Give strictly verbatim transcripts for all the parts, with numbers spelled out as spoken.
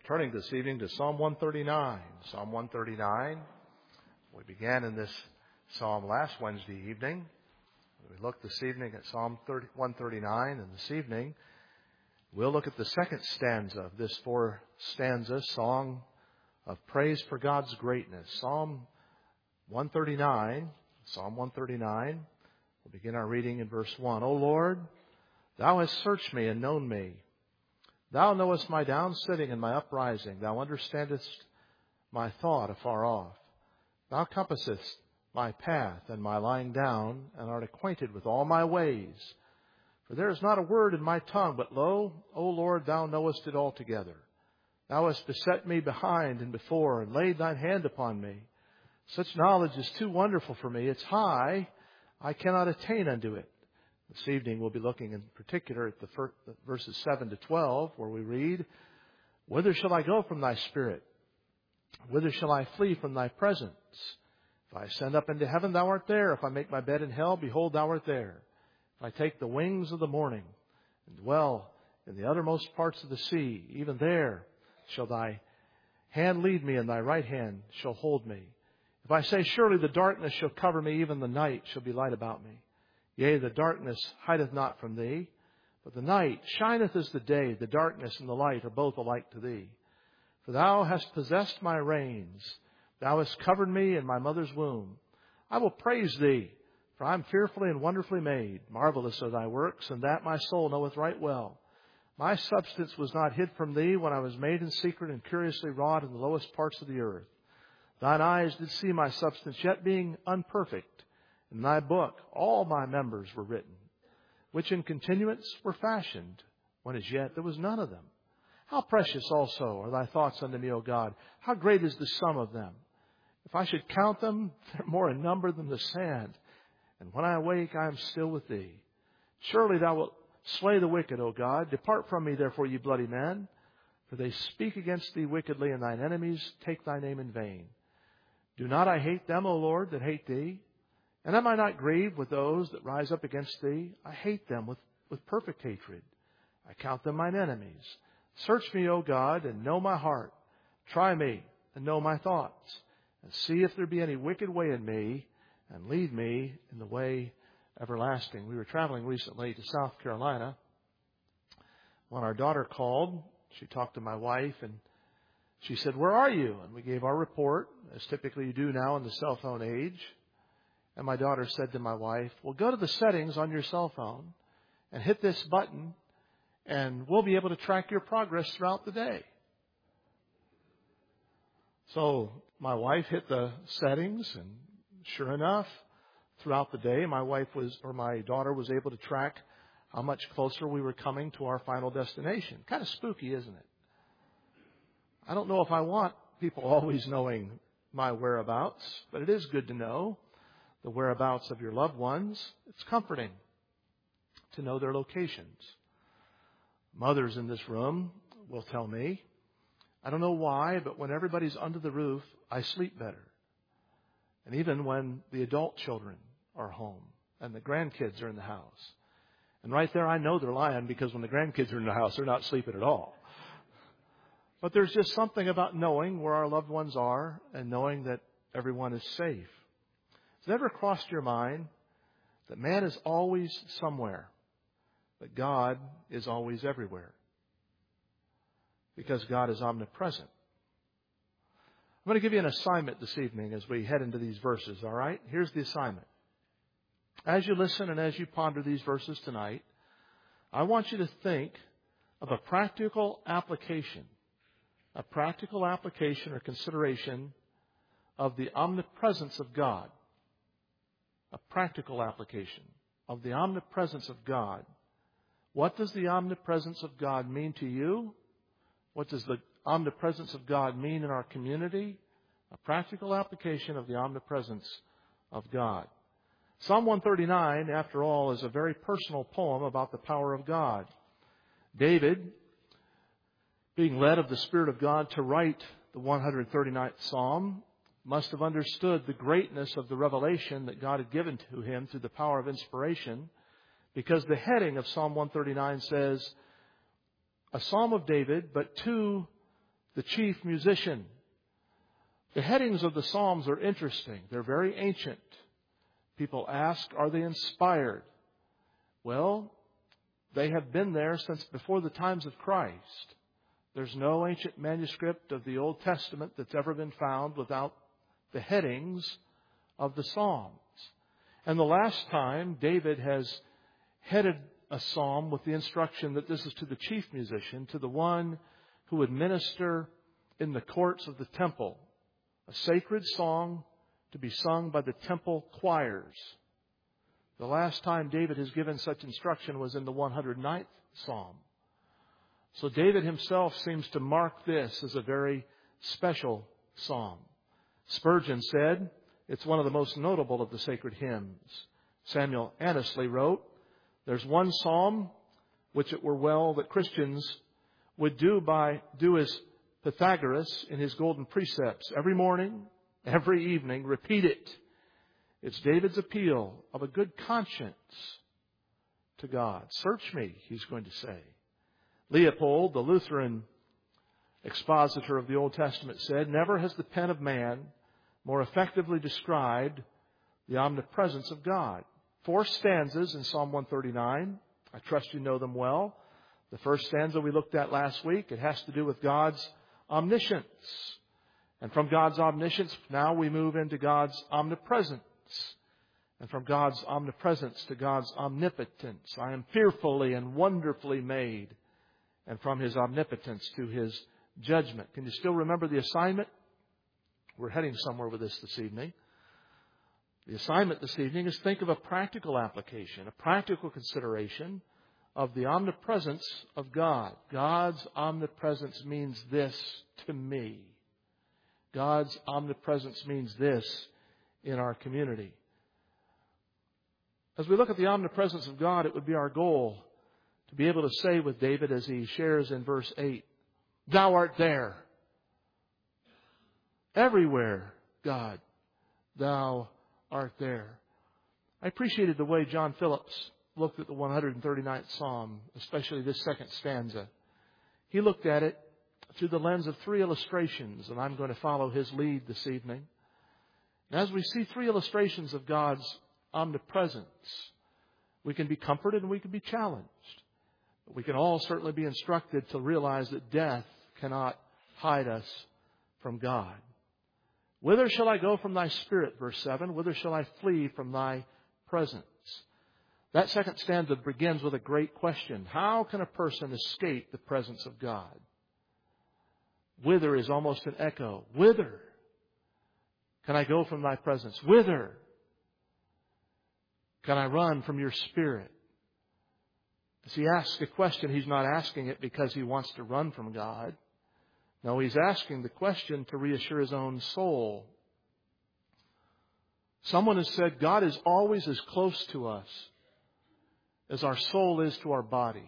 Turning this evening to Psalm one thirty-nine. Psalm one thirty-nine. We began in this psalm last Wednesday evening. We looked this evening at Psalm one thirty-nine, and this evening we'll look at the second stanza of this four stanza song of praise for God's greatness. Psalm one thirty-nine. Psalm one thirty-nine. We'll begin our reading in verse one. O Lord, Thou hast searched me and known me. Thou knowest my down sitting and my uprising. Thou understandest my thought afar off. Thou compassest my path and my lying down, and art acquainted with all my ways. For there is not a word in my tongue, but lo, O Lord, Thou knowest it altogether. Thou hast beset me behind and before, and laid Thine hand upon me. Such knowledge is too wonderful for me. It's high, I cannot attain unto it. This evening we'll be looking in particular at the first, verses seven to twelve, where we read, Whither shall I go from Thy Spirit? Whither shall I flee from Thy presence? If I ascend up into heaven, Thou art there. If I make my bed in hell, behold, Thou art there. If I take the wings of the morning and dwell in the uttermost parts of the sea, even there shall Thy hand lead me, and Thy right hand shall hold me. If I say, Surely the darkness shall cover me, even the night shall be light about me. Yea, the darkness hideth not from Thee, but the night shineth as the day. The darkness and the light are both alike to Thee. For Thou hast possessed my reins. Thou hast covered me in my mother's womb. I will praise Thee, for I am fearfully and wonderfully made. Marvelous are Thy works, and that my soul knoweth right well. My substance was not hid from Thee when I was made in secret and curiously wrought in the lowest parts of the earth. Thine eyes did see my substance, yet being unperfect. In Thy book all my members were written, which in continuance were fashioned, when as yet there was none of them. How precious also are Thy thoughts unto me, O God! How great is the sum of them! If I should count them, they're more in number than the sand. And when I awake, I am still with Thee. Surely Thou wilt slay the wicked, O God. Depart from me, therefore, ye bloody men. For they speak against Thee wickedly, and Thine enemies take Thy name in vain. Do not I hate them, O Lord, that hate Thee? And am I not grieved with those that rise up against Thee? I hate them with, with perfect hatred. I count them mine enemies. Search me, O God, and know my heart. Try me and know my thoughts. And see if there be any wicked way in me, and lead me in the way everlasting. We were traveling recently to South Carolina. When our daughter called, she talked to my wife, and she said, Where are you? And we gave our report, as typically you do now in the cell phone age. And my daughter said to my wife, Well, go to the settings on your cell phone and hit this button, and we'll be able to track your progress throughout the day. So my wife hit the settings, and sure enough, throughout the day, my wife was, or my daughter was able to track how much closer we were coming to our final destination. Kind of spooky, isn't it? I don't know if I want people always knowing my whereabouts, but it is good to know the whereabouts of your loved ones. It's comforting to know their locations. Mothers in this room will tell me, I don't know why, but when everybody's under the roof, I sleep better. And even when the adult children are home and the grandkids are in the house. And right there, I know they're lying, because when the grandkids are in the house, they're not sleeping at all. But there's just something about knowing where our loved ones are and knowing that everyone is safe. Has it ever crossed your mind that man is always somewhere, but God is always everywhere? Because God is omnipresent. I'm going to give you an assignment this evening as we head into these verses, all right? Here's the assignment. As you listen and as you ponder these verses tonight, I want you to think of a practical application, a practical application or consideration of the omnipresence of God. A practical application of the omnipresence of God. What does the omnipresence of God mean to you? What does the omnipresence of God mean in our community? A practical application of the omnipresence of God. Psalm one thirty-nine, after all, is a very personal poem about the power of God. David, being led of the Spirit of God to write the one hundred thirty-ninth Psalm, must have understood the greatness of the revelation that God had given to him through the power of inspiration, because the heading of Psalm one thirty-nine says, a psalm of David, but to the chief musician. The headings of the Psalms are interesting. They're very ancient. People ask, are they inspired? Well, they have been there since before the times of Christ. There's no ancient manuscript of the Old Testament that's ever been found without the headings of the Psalms. And the last time David has headed a psalm with the instruction that this is to the chief musician, to the one who would minister in the courts of the temple, a sacred song to be sung by the temple choirs. The last time David has given such instruction was in the one hundred ninth Psalm. So David himself seems to mark this as a very special psalm. Spurgeon said it's one of the most notable of the sacred hymns. Samuel Annesley wrote, there's one psalm which it were well that Christians would do by do as Pythagoras in his golden precepts. Every morning, every evening, repeat it. It's David's appeal of a good conscience to God. Search me, he's going to say. Leopold, the Lutheran expositor of the Old Testament, said, never has the pen of man more effectively described the omnipresence of God. Four stanzas in Psalm one thirty-nine. I trust you know them well. The first stanza we looked at last week, it has to do with God's omniscience. And from God's omniscience, now we move into God's omnipresence. And from God's omnipresence to God's omnipotence. I am fearfully and wonderfully made. And from His omnipotence to His judgment. Can you still remember the assignment? We're heading somewhere with this this evening. The assignment this evening is think of a practical application, a practical consideration of the omnipresence of God. God's omnipresence means this to me. God's omnipresence means this in our community. As we look at the omnipresence of God, it would be our goal to be able to say with David as he shares in verse eight, Thou art there. Everywhere, God, Thou art there. I appreciated the way John Phillips looked at the one hundred thirty-ninth Psalm, especially this second stanza. He looked at it through the lens of three illustrations, and I'm going to follow his lead this evening. And as we see three illustrations of God's omnipresence, we can be comforted and we can be challenged. But we can all certainly be instructed to realize that death cannot hide us from God. Whither shall I go from Thy Spirit, verse seven? Whither shall I flee from Thy presence? That second stanza begins with a great question. How can a person escape the presence of God? Whither is almost an echo. Whither can I go from Thy presence? Whither can I run from Your Spirit? As he asks a question, he's not asking it because he wants to run from God. No, he's asking the question to reassure his own soul. Someone has said God is always as close to us as our soul is to our body.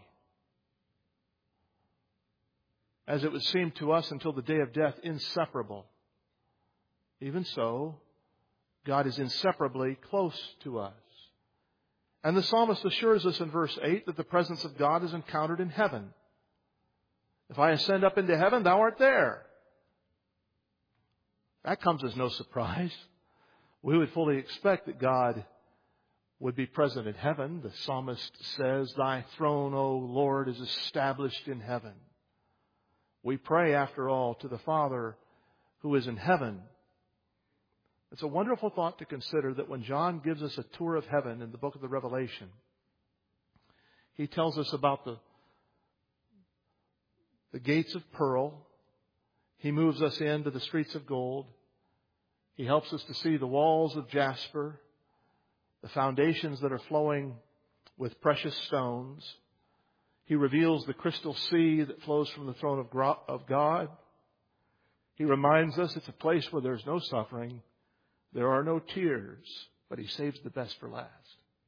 As it would seem to us until the day of death, inseparable. Even so, God is inseparably close to us. And the psalmist assures us in verse eight that the presence of God is encountered in heaven. If I ascend up into heaven, Thou art there. That comes as no surprise. We would fully expect that God would be present in heaven. The psalmist says, Thy throne, O Lord, is established in heaven. We pray, after all, to the Father who is in heaven. It's a wonderful thought to consider that when John gives us a tour of heaven in the book of the Revelation, he tells us about the, the gates of pearl. He moves us into the streets of gold. He helps us to see the walls of jasper, the foundations that are flowing with precious stones. He reveals the crystal sea that flows from the throne of God. He reminds us it's a place where there's no suffering. There are no tears, but He saves the best for last.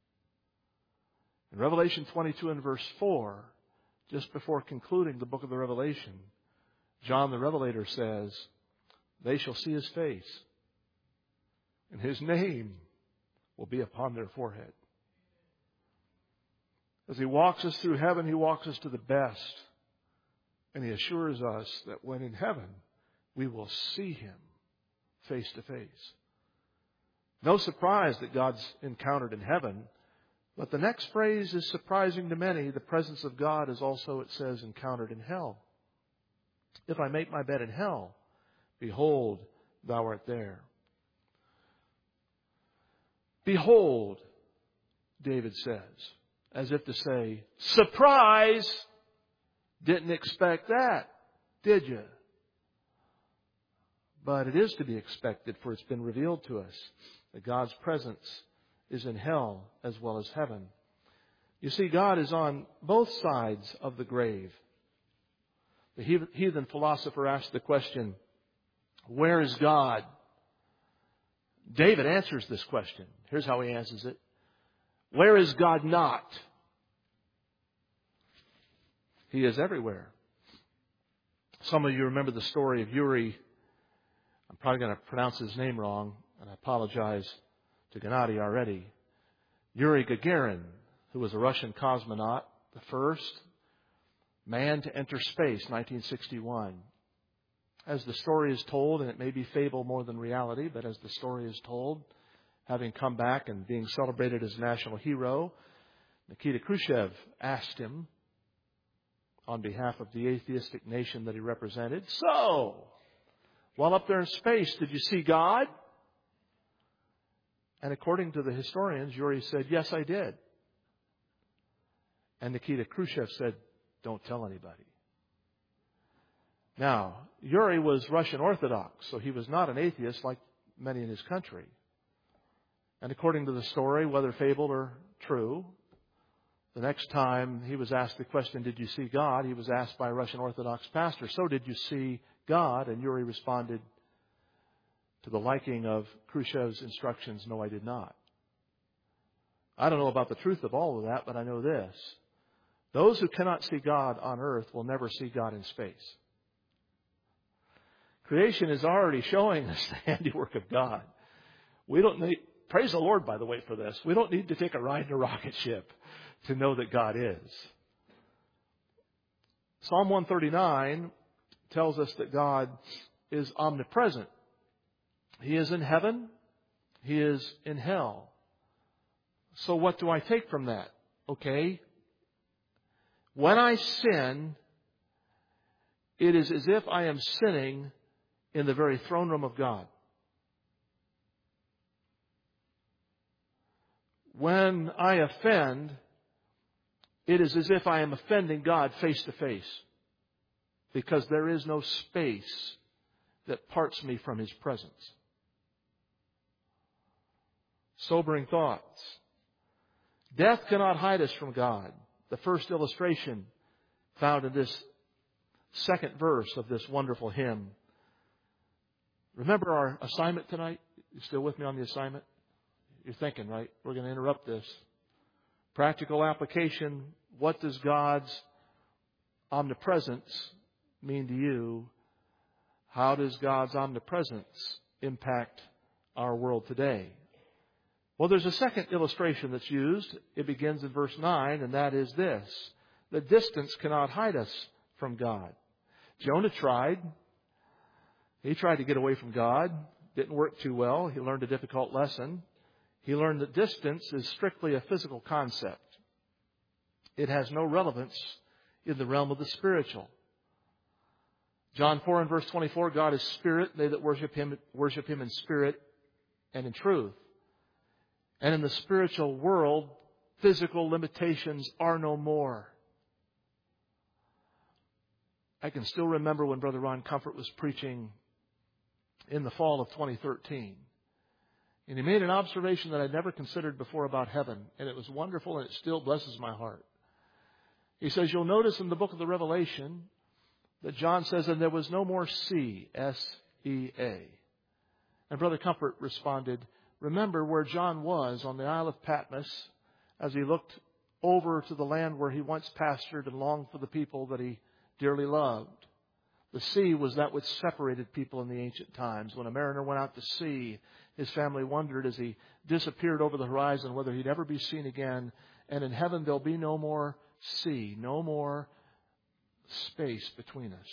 In Revelation twenty-two and verse four, just before concluding the book of the Revelation, John the Revelator says, They shall see His face, and His name will be upon their forehead. As He walks us through heaven, He walks us to the best And he assures us that when in heaven, we will see him face to face. No surprise that God's encountered in heaven, but the next phrase is surprising to many. The presence of God is also, it says, encountered in hell. If I make my bed in hell, behold, thou art there. Behold, David says, as if to say, surprise! Didn't expect that, did you? But it is to be expected, for it's been revealed to us that God's presence is in hell as well as heaven. You see, God is on both sides of the grave. The heathen philosopher asked the question, where is God? David answers this question. Here's how he answers it. Where is God not? He is everywhere. Some of you remember the story of Yuri. I'm probably going to pronounce his name wrong, and I apologize to Gennady already. Yuri Gagarin, who was a Russian cosmonaut, the first man to enter space, nineteen sixty-one. As the story is told, and it may be fable more than reality, but as the story is told, having come back and being celebrated as a national hero, Nikita Khrushchev asked him, on behalf of the atheistic nation that he represented, so, while up there in space, did you see God? And according to the historians, Yuri said, yes, I did. And Nikita Khrushchev said, don't tell anybody. Now, Yuri was Russian Orthodox, so he was not an atheist like many in his country. And according to the story, whether fabled or true, the next time he was asked the question, did you see God? He was asked by a Russian Orthodox pastor, so did you see God? And Yuri responded to the liking of Khrushchev's instructions, no, I did not. I don't know about the truth of all of that, but I know this. Those who cannot see God on earth will never see God in space. Creation is already showing us the handiwork of God. We don't need, praise the Lord, by the way, for this. We don't need to take a ride in a rocket ship to know that God is. Psalm one thirty-nine tells us that God is omnipresent. He is in heaven. He is in hell. So what do I take from that? Okay. When I sin, it is as if I am sinning in the very throne room of God. When I offend, it is as if I am offending God face to face, because there is no space that parts me from His presence. Sobering thoughts. Death cannot hide us from God. The first illustration found in this second verse of this wonderful hymn. Remember our assignment tonight? You still with me on the assignment? You're thinking, right? We're going to interrupt this. Practical application. What does God's omnipresence mean to you? How does God's omnipresence impact our world today? Well, there's a second illustration that's used. It begins in verse nine, and that is this. The distance cannot hide us from God. Jonah tried. He tried to get away from God. Didn't work too well. He learned a difficult lesson. He learned that distance is strictly a physical concept. It has no relevance in the realm of the spiritual. John four and verse twenty-four, God is spirit. They that worship Him, worship Him in spirit and in truth. And in the spiritual world, physical limitations are no more. I can still remember when Brother Ron Comfort was preaching in the fall of twenty thirteen. And he made an observation that I'd never considered before about heaven. And it was wonderful, and it still blesses my heart. He says, you'll notice in the book of the Revelation that John says, and there was no more sea, S E A. And Brother Comfort responded, remember where John was on the Isle of Patmos as he looked over to the land where he once pastured and longed for the people that he dearly loved. The sea was that which separated people in the ancient times. When a mariner went out to sea, his family wondered as he disappeared over the horizon whether he'd ever be seen again. And in heaven there'll be no more sea, no more space between us.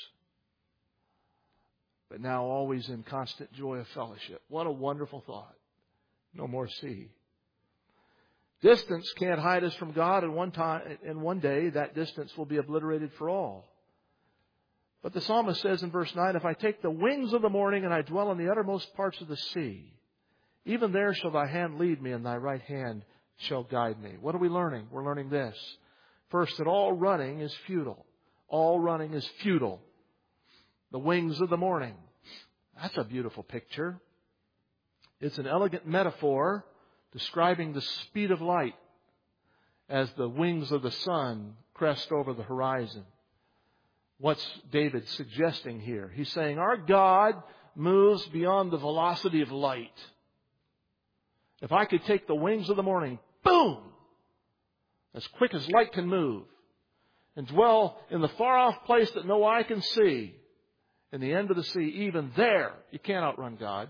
But now always in constant joy of fellowship. What a wonderful thought. No more sea. Distance can't hide us from God, and one time, and one day that distance will be obliterated for all. But the psalmist says in verse nine, if I take the wings of the morning and I dwell in the uttermost parts of the sea, even there shall thy hand lead me and thy right hand shall guide me. What are we learning? We're learning this. First, that all running is futile. All running is futile. The wings of the morning. That's a beautiful picture. It's an elegant metaphor describing the speed of light as the wings of the sun crest over the horizon. What's David suggesting here? He's saying our God moves beyond the velocity of light. If I could take the wings of the morning, boom, as quick as light can move, and dwell in the far-off place that no eye can see, in the end of the sea, even there, you can't outrun God.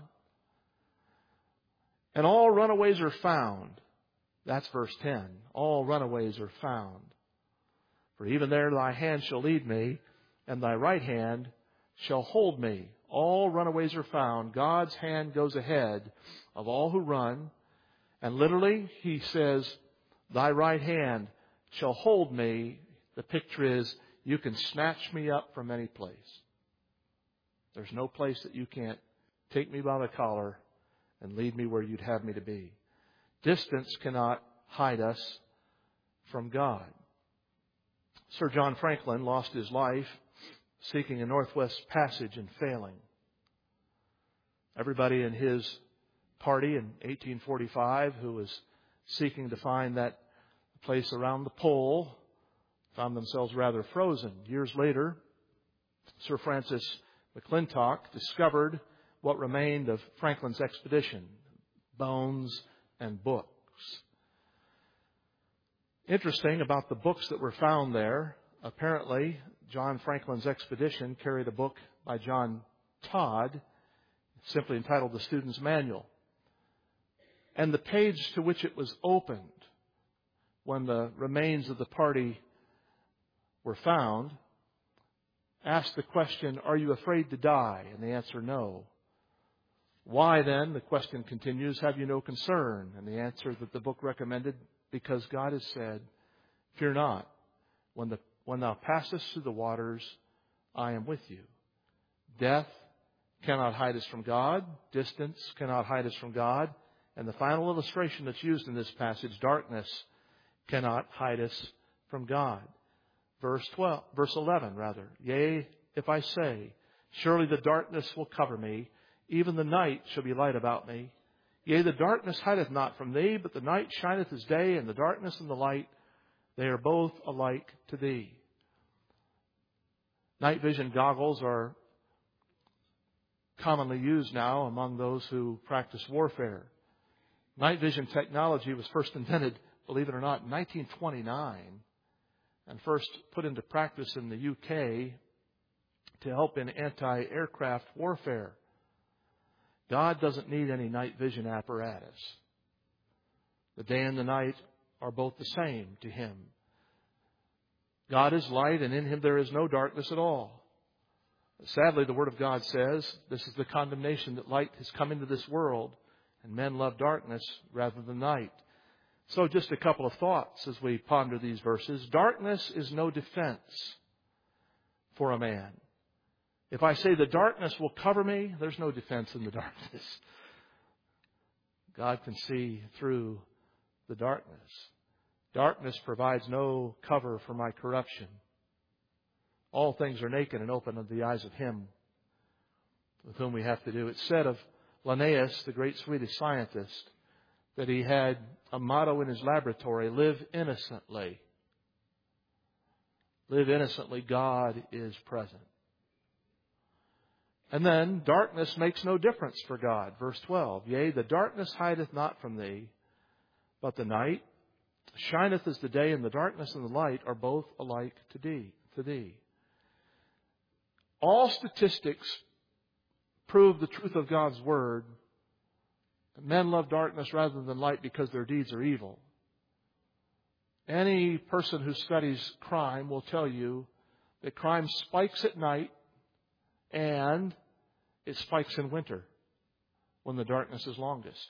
And all runaways are found. That's verse ten. All runaways are found. For even there thy hand shall lead me, and thy right hand shall hold me. All runaways are found. God's hand goes ahead of all who run. And literally, he says, thy right hand shall hold me. The picture is, you can snatch me up from any place. There's no place that you can't take me by the collar and lead me where you'd have me to be. Distance cannot hide us from God. Sir John Franklin lost his life seeking a Northwest Passage and failing. Everybody in his party in eighteen forty-five who was seeking to find that place around the pole found themselves rather frozen. Years later, Sir Francis McClintock discovered what remained of Franklin's expedition, bones and books. Interesting about the books that were found there, apparently John Franklin's expedition carried a book by John Todd, simply entitled The Student's Manual. And the page to which it was opened when the remains of the party were found asked the question, are you afraid to die? And the answer, no. Why then, the question continues, have you no concern? And the answer that the book recommended, because God has said, fear not. When, the, when thou passest through the waters, I am with you. Death cannot hide us from God. Distance cannot hide us from God. And the final illustration that's used in this passage, darkness cannot hide us from God. Verse twelve, verse eleven, rather. Yea, if I say, surely the darkness will cover me, even the night shall be light about me. Yea, the darkness hideth not from thee, but the night shineth as day, and the darkness and the light, they are both alike to thee. Night vision goggles are commonly used now among those who practice warfare. Night vision technology was first invented, believe it or not, in nineteen twenty-nine, and first put into practice in the U K to help in anti-aircraft warfare. God doesn't need any night vision apparatus. The day and the night are both the same to Him. God is light, and in Him there is no darkness at all. Sadly, the Word of God says this is the condemnation, that light has come into this world, and men love darkness rather than light. So just a couple of thoughts as we ponder these verses. Darkness is no defense for a man. If I say the darkness will cover me, there's no defense in the darkness. God can see through the darkness. Darkness provides no cover for my corruption. All things are naked and open unto the eyes of Him with whom we have to do. It's said of Linnaeus, the great Swedish scientist, that he had a motto in his laboratory, live innocently. Live innocently, God is present. And then, darkness makes no difference for God. Verse twelve, yea, the darkness hideth not from thee, but the night shineth as the day, and the darkness and the light are both alike to thee. To thee. All statistics prove the truth of God's Word. Men love darkness rather than light because their deeds are evil. Any person who studies crime will tell you that crime spikes at night and it spikes in winter when the darkness is longest.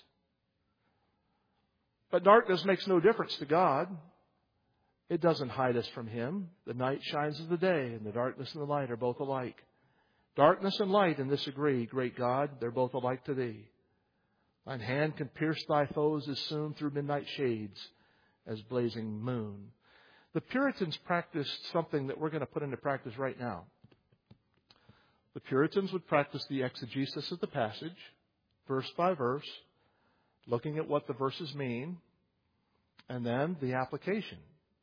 But darkness makes no difference to God. It doesn't hide us from Him. The night shines as the day, and the darkness and the light are both alike. Darkness and light in this agree, great God, they're both alike to Thee. Thine hand can pierce Thy foes as soon through midnight shades as blazing moon. The Puritans practiced something that we're going to put into practice right now. The Puritans would practice the exegesis of the passage, verse by verse, looking at what the verses mean, and then the application.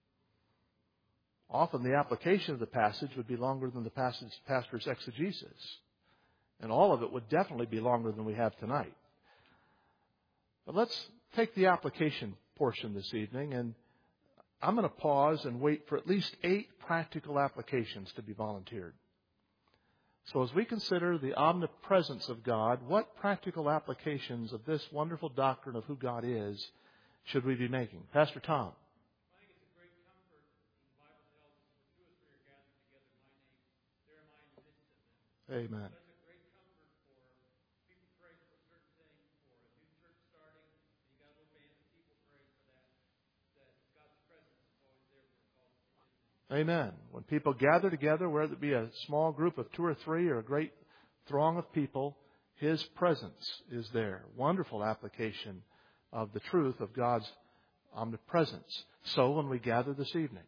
Often the application of the passage would be longer than the passage, pastor's exegesis. And all of it would definitely be longer than we have tonight. But let's take the application portion this evening, and I'm going to pause and wait for at least eight practical applications to be volunteered. So as we consider the omnipresence of God, what practical applications of this wonderful doctrine of who God is should we be making? Pastor Tom. I think it's a great comfort. The Bible tells us, "For two or three are gathered together in my name, there am I in the midst of them." Amen. That's a great comfort for people praying for a certain thing, for a new church starting, and you got a little band of people praying for that, that God's presence is always there for a cause of His name. Amen. When people gather together, whether it be a small group of two or three or a great throng of people, His presence is there. Wonderful application of the truth of God's omnipresence. So when we gather this evening,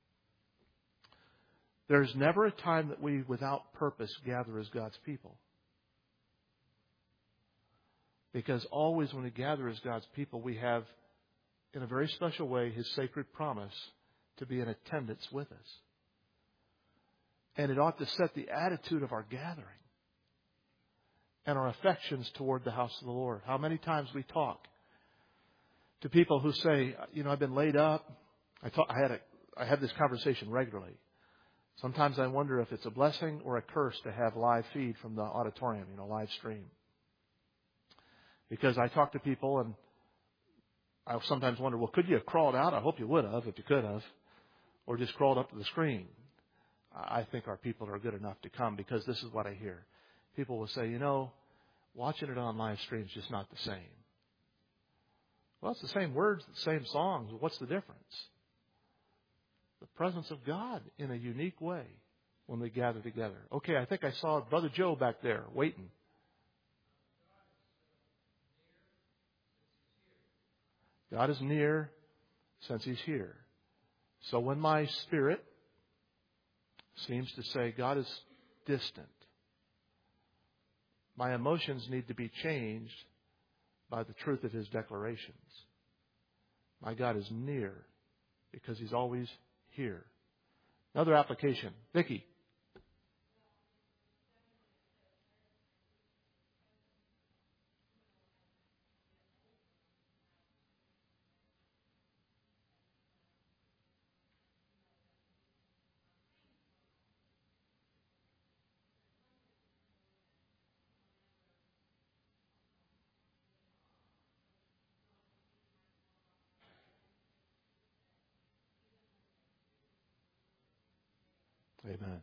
there's never a time that we, without purpose, gather as God's people. Because always when we gather as God's people, we have, in a very special way, His sacred promise to be in attendance with us. And it ought to set the attitude of our gathering and our affections toward the house of the Lord. How many times we talk to people who say, you know, I've been laid up. I thought I had a, I have this conversation regularly. Sometimes I wonder if it's a blessing or a curse to have live feed from the auditorium, you know, live stream. Because I talk to people and I sometimes wonder, well, could you have crawled out? I hope you would have, if you could have. Or just crawled up to the screen. I think our people are good enough to come, because this is what I hear. People will say, you know, watching it on live stream is just not the same. Well, it's the same words, the same songs. What's the difference? The presence of God in a unique way when we gather together. Okay, I think I saw Brother Joe back there waiting. God is near since He's here. So when my spirit seems to say God is distant, my emotions need to be changed by the truth of His declarations. My God is near because He's always here. Another application. Vicki. Amen.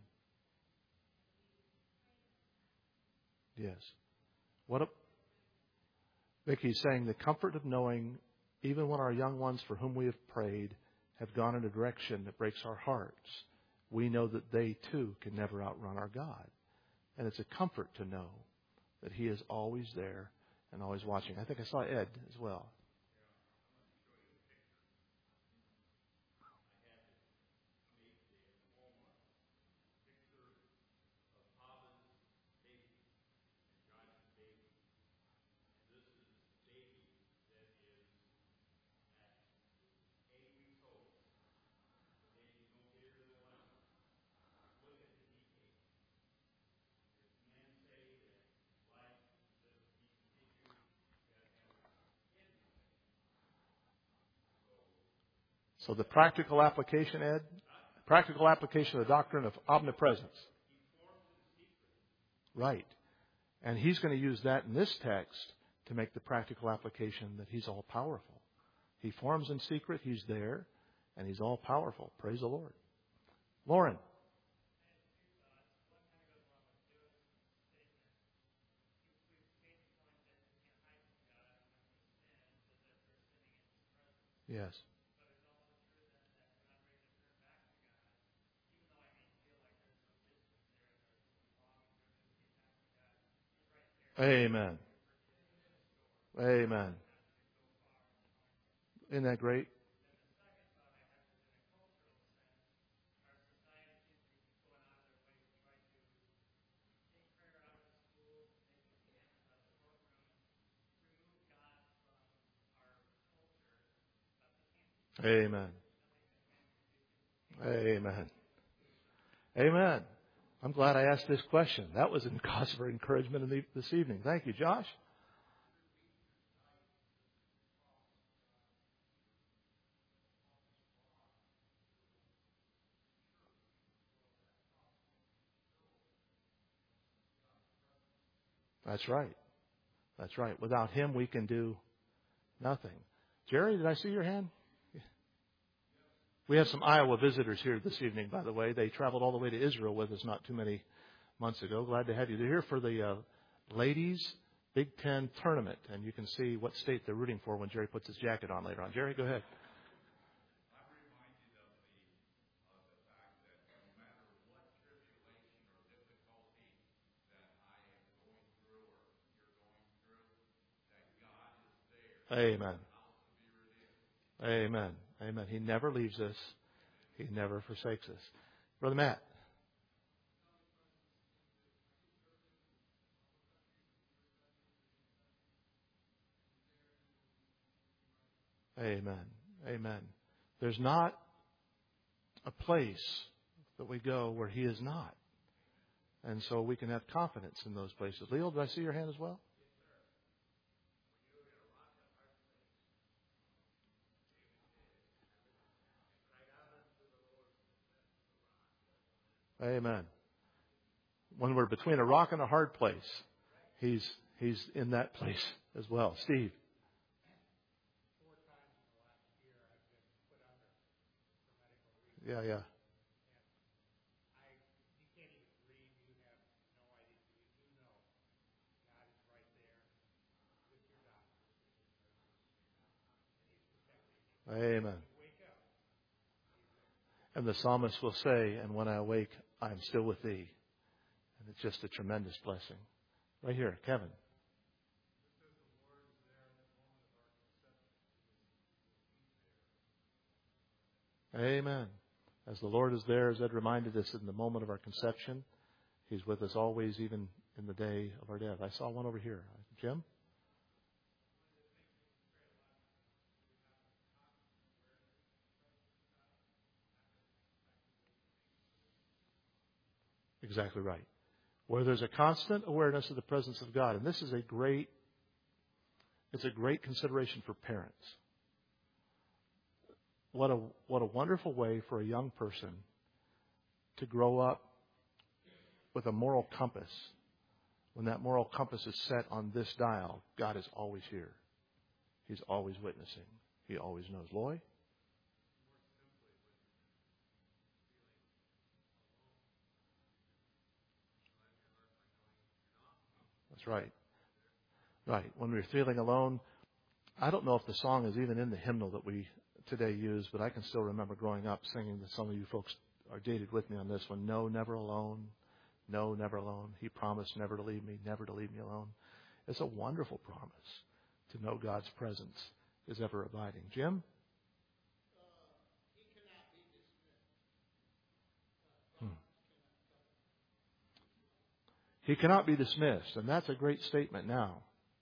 Yes. What a, Vicki's saying the comfort of knowing, even when our young ones for whom we have prayed have gone in a direction that breaks our hearts, we know that they too can never outrun our God. And it's a comfort to know that He is always there and always watching. I think I saw Ed as well. So the practical application, Ed, practical application of the doctrine of omnipresence. Right. And he's going to use that in this text to make the practical application that He's all powerful. He forms in secret, He's there, and He's all powerful. Praise the Lord. Lauren. Yes. Amen. Amen. Isn't that great? Amen. Amen. Amen. I'm glad I asked this question. That was a cause for encouragement in the, this evening. Thank you, Josh. That's right. That's right. Without Him, we can do nothing. Jerry, did I see your hand? We have some Iowa visitors here this evening, by the way. They traveled all the way to Israel with us not too many months ago. Glad to have you. They're here for the uh, ladies' Big Ten tournament, and you can see what state they're rooting for when Jerry puts his jacket on later on. Jerry, go ahead. Amen. Amen. Amen. He never leaves us. He never forsakes us. Brother Matt. Amen. Amen. There's not a place that we go where He is not. And so we can have confidence in those places. Leo, did I see your hand as well? Amen. When we're between a rock and a hard place, He's He's in that place as well. Steve. Yeah, yeah. Amen. And the psalmist will say, and when I awake, I am still with Thee. And it's just a tremendous blessing. Right here, Kevin. Amen. As the Lord is there, as Ed reminded us in the moment of our conception, He's with us always, even in the day of our death. I saw one over here. Jim? Exactly right. Where there's a constant awareness of the presence of God. And this is a great, it's a great consideration for parents. What a, what a wonderful way for a young person to grow up with a moral compass. When that moral compass is set on this dial, God is always here. He's always witnessing. He always knows. Loy? That's right. Right. When we're feeling alone, I don't know if the song is even in the hymnal that we today use, but I can still remember growing up singing that. Some of you folks are dated with me on this one. No, never alone. No, never alone. He promised never to leave me, never to leave me alone. It's a wonderful promise to know God's presence is ever abiding. Jim? Hmm. He cannot be dismissed, and that's a great statement now.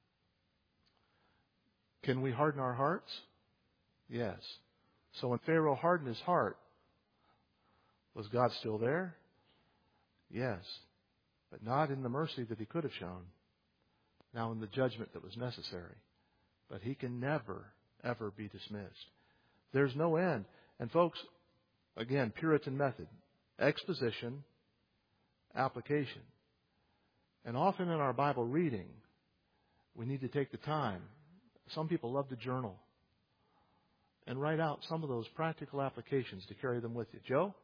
Can we harden our hearts? Yes. So when Pharaoh hardened his heart, was God still there? Yes. But not in the mercy that He could have shown. Now in the judgment that was necessary. But He can never, ever be dismissed. There's no end. And folks, again, Puritan method. Exposition, application. And often in our Bible reading, we need to take the time. Some people love to journal and write out some of those practical applications to carry them with you. Joe?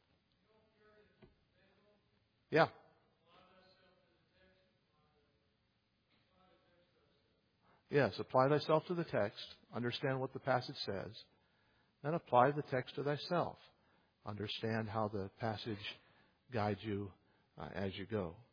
Yeah. Yes, apply thyself to the text. Understand what the passage says. and apply the text to thyself. Understand how the passage guides you uh, as you go.